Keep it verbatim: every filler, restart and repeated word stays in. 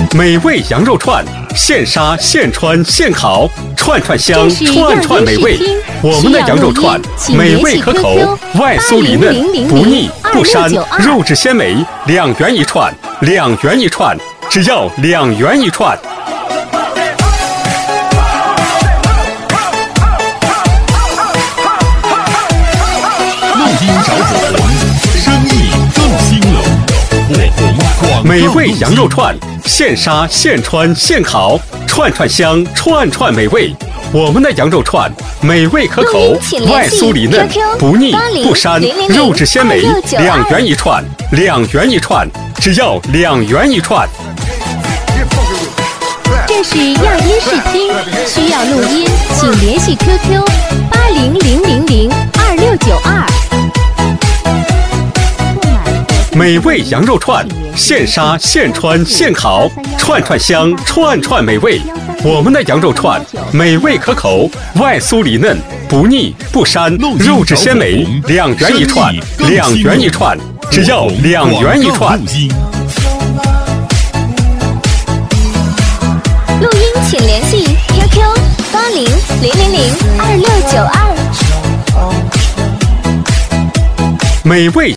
美味羊肉串，现杀现穿现烤，串串香，串串美味。我们的羊肉串美味可口，外酥里嫩，不腻不膻，肉质鲜美，两元一串，两元一串，只要两元一串。 录音找火红，生意更兴隆。火红广美味羊肉串，现杀现穿现烤，串串香，串串美味。我们的羊肉串美味可口，外酥里嫩，不腻不膻，肉质鲜美，两元一串，两元一串，只要两元一串。 这是样音视听，需要录音，请联系 Q Q 八零零零零二六九二。 美味羊肉串，现杀现穿现烤，串串香，串串美味。我们的羊肉串美味可口，外酥里嫩，不腻不膻，肉质鲜美，两元一串，两元一串，只要两元一串。 录音请联系 Q Q 八零零零零二六九二。 美味。